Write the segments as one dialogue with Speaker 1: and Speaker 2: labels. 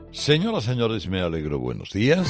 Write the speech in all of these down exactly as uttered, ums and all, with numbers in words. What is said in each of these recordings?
Speaker 1: Señoras, señores, me alegro. Buenos días.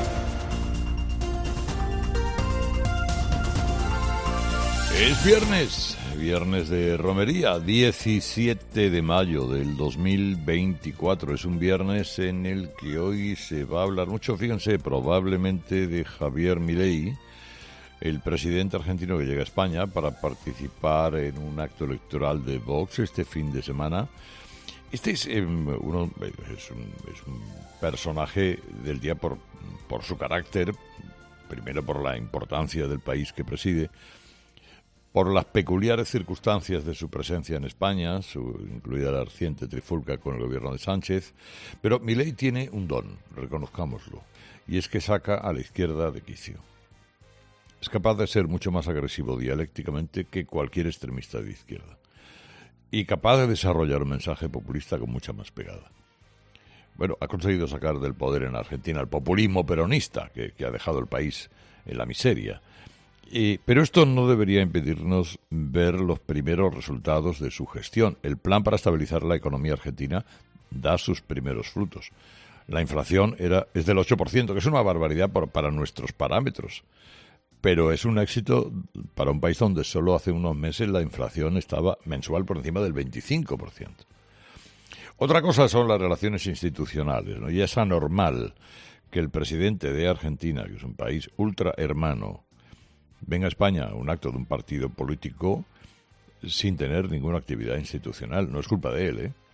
Speaker 1: Es viernes, viernes de romería, diecisiete de mayo del dos mil veinticuatro. Es un viernes en el que hoy se va a hablar mucho, fíjense, probablemente de Javier Milei, el presidente argentino que llega a España para participar en un acto electoral de Vox este fin de semana. Este es, eh, uno, es, un, es un personaje del día por, por su carácter, primero por la importancia del país que preside, por las peculiares circunstancias de su presencia en España, su, incluida la reciente trifulca con el gobierno de Sánchez. Pero Milei tiene un don, reconozcámoslo, y es que saca a la izquierda de quicio. Es capaz de ser mucho más agresivo dialécticamente que cualquier extremista de izquierda. Y capaz de desarrollar un mensaje populista con mucha más pegada. Bueno, ha conseguido sacar del poder en Argentina el populismo peronista, que, que ha dejado el país en la miseria. Eh, pero esto no debería impedirnos ver los primeros resultados de su gestión. El plan para estabilizar la economía argentina da sus primeros frutos. La inflación era, es del ocho por ciento, que es una barbaridad por, para nuestros parámetros. Pero es un éxito para un país donde solo hace unos meses la inflación estaba mensual por encima del veinticinco por ciento. Otra cosa son las relaciones institucionales, ¿no? Y es anormal que el presidente de Argentina, que es un país ultra hermano, venga a España a un acto de un partido político sin tener ninguna actividad institucional. No es culpa de él, ¿eh?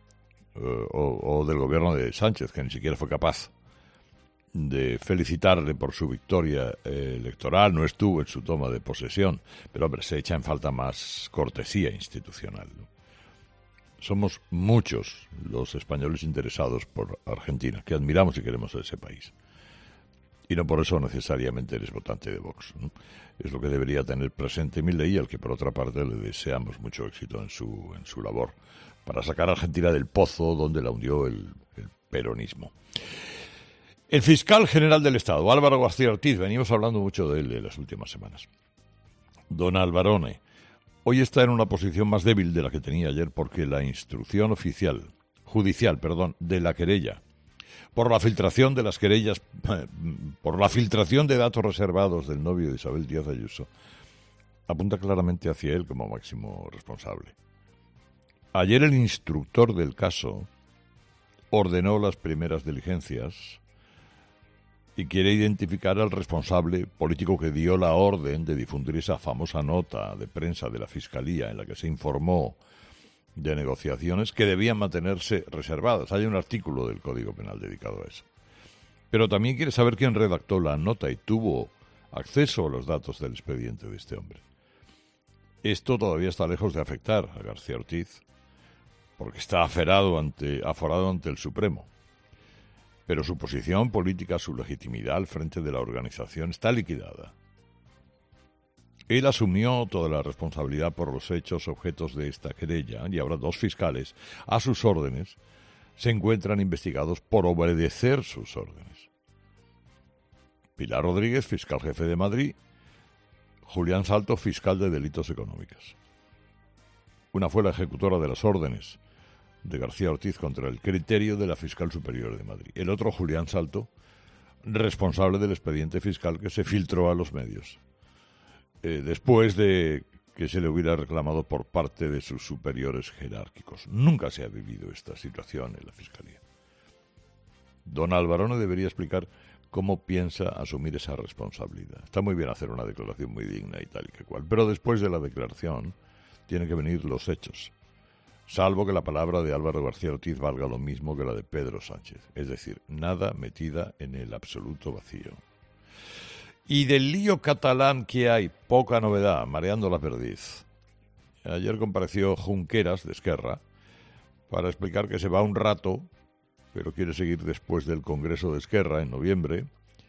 Speaker 1: O, o del gobierno de Sánchez, que ni siquiera fue capaz de felicitarle por su victoria eh, electoral, no estuvo en su toma de posesión, pero hombre, se echa en falta más cortesía institucional, ¿no? Somos muchos los españoles interesados por Argentina, que admiramos y queremos a ese país. Y no por eso necesariamente eres votante de Vox, ¿no? Es lo que debería tener presente Milei, al que por otra parte le deseamos mucho éxito en su, en su labor para sacar a Argentina del pozo donde la hundió el, el peronismo. El fiscal general del Estado, Álvaro García Ortiz, venimos hablando mucho de él en las últimas semanas. Don Alvarone, hoy está en una posición más débil de la que tenía ayer porque la instrucción oficial, judicial, perdón, de la querella, por la filtración de las querellas, por la filtración de datos reservados del novio de Isabel Díaz Ayuso, apunta claramente hacia él como máximo responsable. Ayer el instructor del caso ordenó las primeras diligencias y quiere identificar al responsable político que dio la orden de difundir esa famosa nota de prensa de la Fiscalía en la que se informó de negociaciones que debían mantenerse reservadas. Hay un artículo del Código Penal dedicado a eso. Pero también quiere saber quién redactó la nota y tuvo acceso a los datos del expediente de este hombre. Esto todavía está lejos de afectar a García Ortiz, porque está aferrado ante, aforado ante el Supremo. Pero su posición política, su legitimidad al frente de la organización está liquidada. Él asumió toda la responsabilidad por los hechos objetos de esta querella y ahora dos fiscales, a sus órdenes, se encuentran investigados por obedecer sus órdenes. Pilar Rodríguez, fiscal jefe de Madrid, Julián Salto, fiscal de delitos económicos. Una fue la ejecutora de las órdenes de García Ortiz contra el criterio de la fiscal superior de Madrid. El otro, Julián Salto, responsable del expediente fiscal que se filtró a los medios, eh, después de que se le hubiera reclamado por parte de sus superiores jerárquicos. Nunca se ha vivido esta situación en la Fiscalía. Don Alvarone debería explicar cómo piensa asumir esa responsabilidad. Está muy bien hacer una declaración muy digna y tal y que cual, pero después de la declaración tienen que venir los hechos. Salvo que la palabra de Álvaro García Ortiz valga lo mismo que la de Pedro Sánchez. Es decir, nada metida en el absoluto vacío. Y del lío catalán que hay, poca novedad, mareando la perdiz. Ayer compareció Junqueras, de Esquerra, para explicar que se va un rato, pero quiere seguir después del Congreso de Esquerra, en noviembre.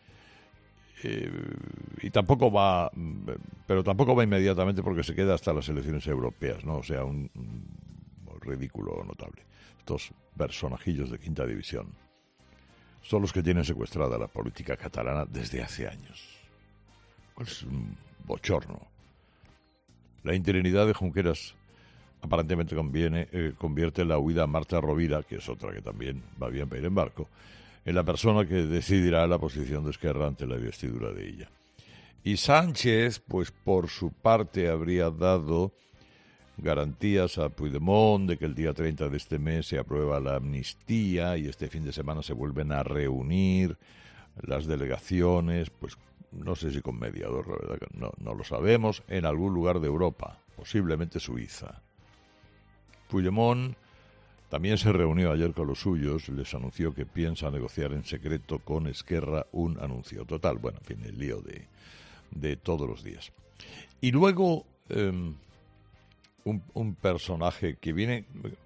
Speaker 1: Eh, y tampoco va, pero tampoco va inmediatamente porque se queda hasta las elecciones europeas, ¿no? O sea, un... un ridículo notable. Estos personajillos de quinta división son los que tienen secuestrada la política catalana desde hace años. Es un bochorno. La interinidad de Junqueras aparentemente conviene, eh, convierte la huida a Marta Rovira, que es otra que también va bien para ir en barco, en la persona que decidirá la posición de Esquerra ante la investidura de ella. Y Sánchez, pues por su parte, habría dado garantías a Puigdemont de que el día treinta de este mes se aprueba la amnistía y este fin de semana se vuelven a reunir las delegaciones, pues no sé si con mediador, la verdad que no, no lo sabemos, en algún lugar de Europa, posiblemente Suiza. Puigdemont también se reunió ayer con los suyos, les anunció que piensa negociar en secreto con Esquerra un anuncio total, bueno, en fin, el lío de, de todos los días. Y luego eh, un, un personaje que viene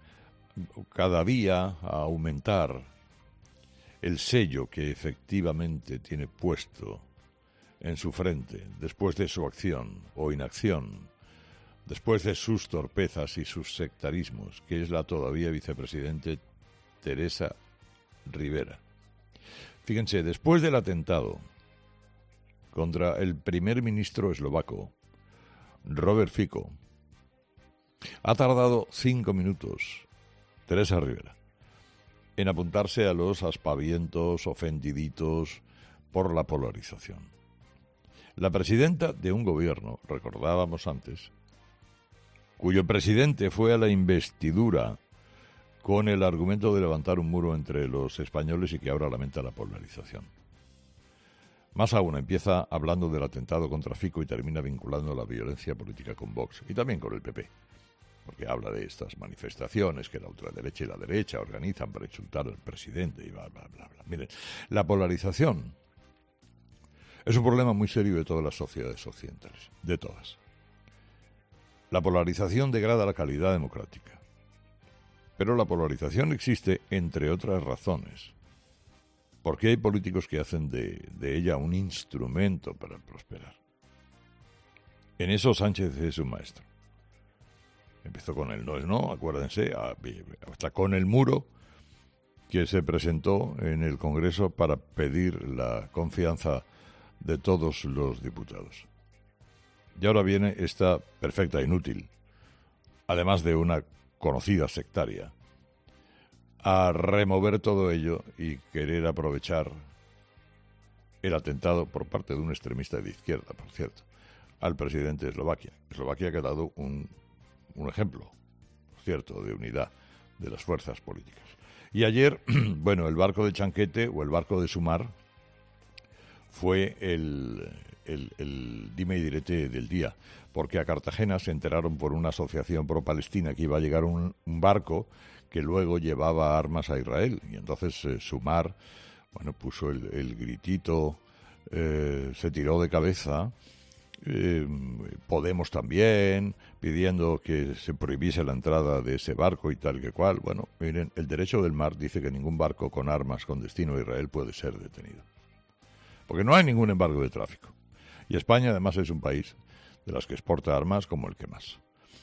Speaker 1: cada día a aumentar el sello que efectivamente tiene puesto en su frente después de su acción o inacción, después de sus torpezas y sus sectarismos, que es la todavía vicepresidente Teresa Rivera. Fíjense, después del atentado contra el primer ministro eslovaco, Robert Fico, ha tardado cinco minutos Teresa Rivera en apuntarse a los aspavientos ofendiditos por la polarización. La presidenta de un gobierno, recordábamos antes, cuyo presidente fue a la investidura con el argumento de levantar un muro entre los españoles y que ahora lamenta la polarización. Más aún, empieza hablando del atentado contra Fico y termina vinculando la violencia política con Vox y también con el P P, porque habla de estas manifestaciones que la ultraderecha y la derecha organizan para insultar al presidente y bla, bla, bla, bla. Miren, la polarización es un problema muy serio de todas las sociedades occidentales, de todas. La polarización degrada la calidad democrática. Pero la polarización existe, entre otras razones, porque hay políticos que hacen de, de ella un instrumento para prosperar. En eso Sánchez es un maestro. Empezó con el no es no, acuérdense, hasta con el muro que se presentó en el Congreso para pedir la confianza de todos los diputados. Y ahora viene esta perfecta inútil, además de una conocida sectaria, a remover todo ello y querer aprovechar el atentado por parte de un extremista de izquierda, por cierto, al presidente de Eslovaquia. Eslovaquia que ha dado un, un ejemplo, por cierto, de unidad de las fuerzas políticas. Y ayer, bueno, el barco de Chanquete o el barco de Sumar fue el, el, el dime y direte del día, porque a Cartagena se enteraron por una asociación pro-palestina que iba a llegar un, un barco que luego llevaba armas a Israel, y entonces eh, Sumar, bueno, puso el, el gritito, eh, se tiró de cabeza, eh, Podemos también, pidiendo que se prohibiese la entrada de ese barco y tal que cual. Bueno, miren, el derecho del mar dice que ningún barco con armas con destino a Israel puede ser detenido, porque no hay ningún embargo de tráfico. Y España, además, es un país de los que exporta armas como el que más.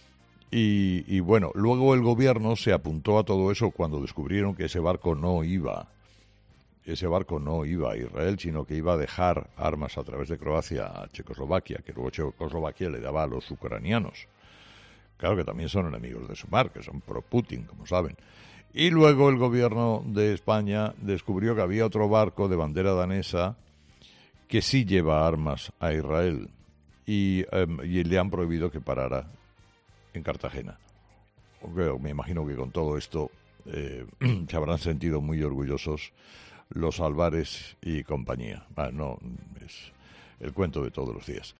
Speaker 1: Y, y bueno, luego el gobierno se apuntó a todo eso cuando descubrieron que ese barco no iba, ese barco no iba a Israel, sino que iba a dejar armas a través de Croacia a Checoslovaquia, que luego Checoslovaquia le daba a los ucranianos. Claro que también son enemigos de Sumar, que son pro-Putin, como saben. Y luego el gobierno de España descubrió que había otro barco de bandera danesa que sí lleva armas a Israel y, eh, y le han prohibido que parara en Cartagena. Me imagino que con todo esto eh, se habrán sentido muy orgullosos los Álvarez y compañía. Ah, no, es el cuento de todos los días.